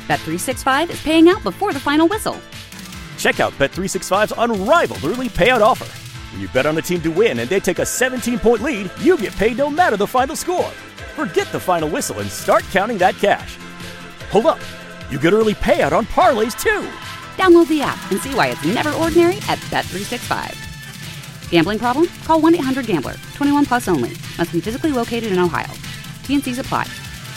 Bet365 is paying out before the final whistle. Check out Bet365's unrivaled early payout offer. When you bet on a team to win and they take a 17-point lead, you get paid no matter the final score. Forget the final whistle and start counting that cash. Hold up. You get early payout on parlays, too. Download the app and see why it's never ordinary at Bet365. Gambling problem? Call 1-800-GAMBLER. 21 plus only. Must be physically located in Ohio. T&Cs apply.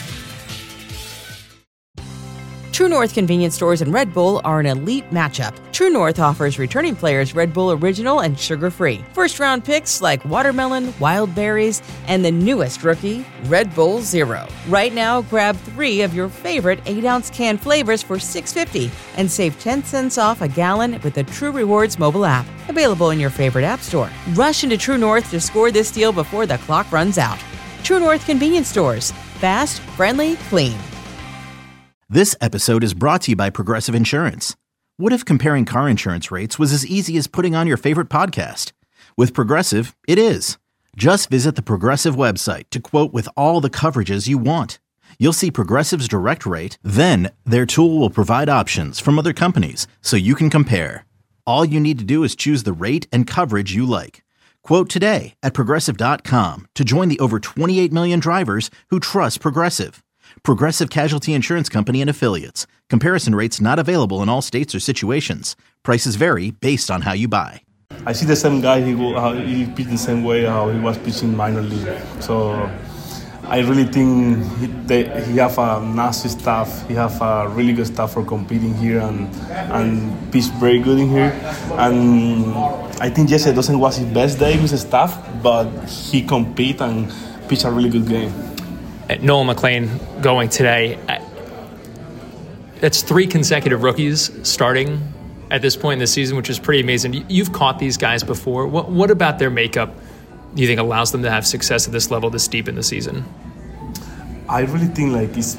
True North convenience stores and Red Bull are an elite matchup. True North offers returning players Red Bull Original and sugar-free. First-round picks like watermelon, wild berries, and the newest rookie, Red Bull Zero. Right now, grab 3 of your favorite 8-ounce can flavors for $6.50 and save 10 cents off a gallon with the True Rewards mobile app. Available in your favorite app store. Rush into True North to score this deal before the clock runs out. True North convenience stores. Fast, friendly, clean. This episode is brought to you by Progressive Insurance. What if comparing car insurance rates was as easy as putting on your favorite podcast? With Progressive, it is. Just visit the Progressive website to quote with all the coverages you want. You'll see Progressive's direct rate, then their tool will provide options from other companies so you can compare. All you need to do is choose the rate and coverage you like. Quote today at Progressive.com to join the over 28 million drivers who trust Progressive. Progressive Casualty Insurance Company and Affiliates. Comparison rates not available in all states or situations. Prices vary based on how you buy. I see the same guy, he pitched the same way how he was pitching minor league. So I really think he have a nasty staff. He have a really good staff for competing here and pitch very good in here. And I think yesterday doesn't was his best day with the staff, but he compete and pitch a really good game. Nolan McLean going today. It's 3 consecutive rookies starting at this point in the season, which is pretty amazing. You've caught these guys before. What about their makeup do you think allows them to have success at this level this deep in the season? I really think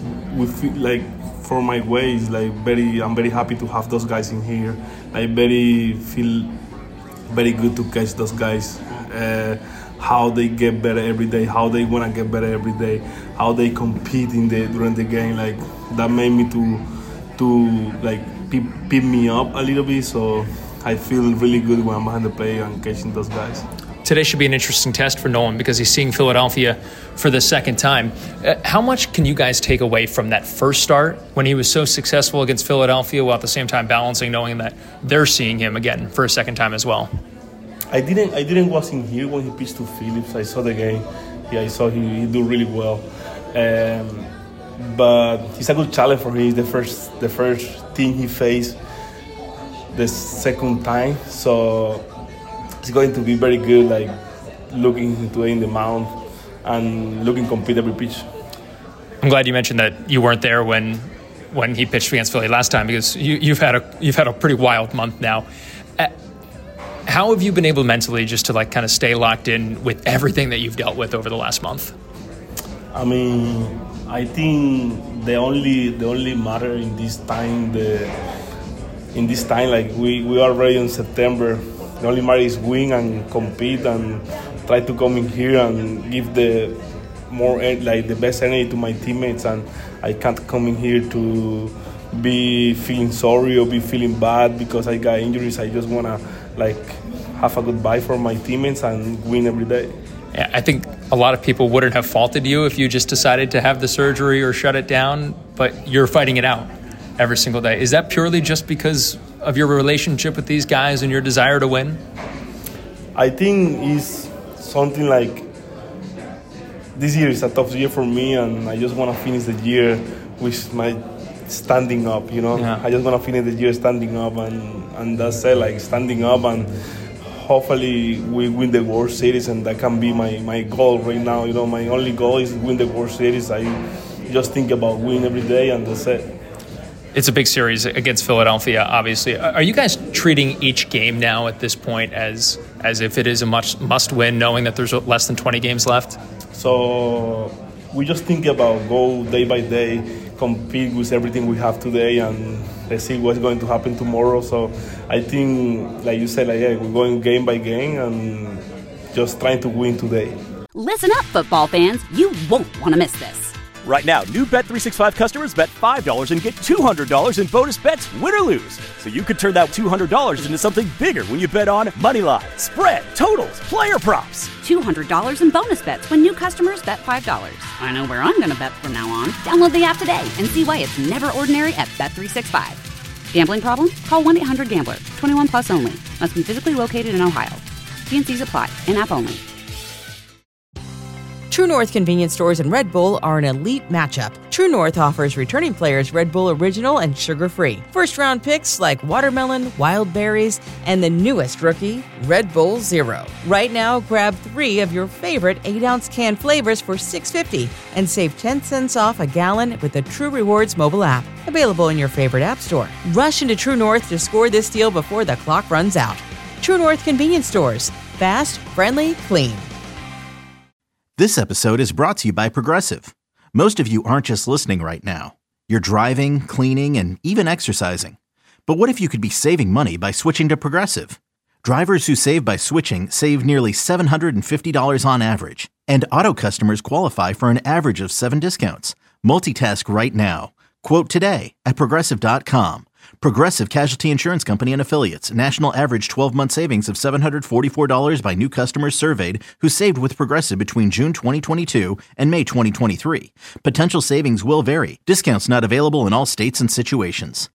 for my way, it's I'm very happy to have those guys in here. I feel very good to catch those guys. How they get better every day, how they want to get better every day, how they compete during the game. That made me to pick me up a little bit. So I feel really good when I'm behind the plate and catching those guys. Today should be an interesting test for Nolan because he's seeing Philadelphia for the second time. How much can you guys take away from that first start when he was so successful against Philadelphia while at the same time balancing knowing that they're seeing him again for a second time as well? I didn't wasn't here when he pitched to Phillips. I saw the game. Yeah, I saw he do really well. But it's a good challenge for him. The first team he faced the second time. So it's going to be very good, looking into it in the mound and looking compete every pitch. I'm glad you mentioned that you weren't there when he pitched against Philly last time because you've had a pretty wild month now. How have you been able mentally just to kind of stay locked in with everything that you've dealt with over the last month? I mean, I think the only matter in this time, we are already in September. The only matter is win and compete and try to come in here and give the best energy to my teammates. And I can't come in here to be feeling sorry or be feeling bad because I got injuries. I just wanna have a goodbye for my teammates and win every day. Yeah, I think a lot of people wouldn't have faulted you if you just decided to have the surgery or shut it down, but you're fighting it out every single day. Is that purely just because of your relationship with these guys and your desire to win? I think it's something this year is a tough year for me and I just want to finish the year with my standing up, Yeah. I just want to finish the year standing up and that's it, standing up and hopefully we win the World Series and that can be my goal right now. My only goal is win the World Series. I just think about win every day and that's it. It's a big series against Philadelphia, obviously. Are you guys treating each game now at this point as if it is a must win, knowing that there's less than 20 games left? So we just think about go day by day, compete with everything we have today, and let's see what's going to happen tomorrow. So I think, like you said, we're going game by game and just trying to win today. Listen up, football fans. You won't want to miss this. Right now, new Bet365 customers bet $5 and get $200 in bonus bets, win or lose. So you could turn that $200 into something bigger when you bet on Moneyline, spread, totals, player props. $200 in bonus bets when new customers bet $5. I know where I'm going to bet from now on. Download the app today and see why it's never ordinary at Bet365. Gambling problem? Call 1-800-GAMBLER. 21 plus only. Must be physically located in Ohio. T&Cs apply. In-app only. True North convenience stores and Red Bull are an elite matchup. True North offers returning players Red Bull Original and sugar-free. First-round picks like watermelon, wild berries, and the newest rookie, Red Bull Zero. Right now, grab 3 of your favorite 8-ounce can flavors for $6.50 and save 10 cents off a gallon with the True Rewards mobile app. Available in your favorite app store. Rush into True North to score this deal before the clock runs out. True North convenience stores. Fast, friendly, clean. This episode is brought to you by Progressive. Most of you aren't just listening right now. You're driving, cleaning, and even exercising. But what if you could be saving money by switching to Progressive? Drivers who save by switching save nearly $750 on average. And auto customers qualify for an average of 7 discounts. Multitask right now. Quote today at Progressive.com. Progressive Casualty Insurance Company and Affiliates. National average 12-month savings of $744 by new customers surveyed who saved with Progressive between June 2022 and May 2023. Potential savings will vary. Discounts not available in all states and situations.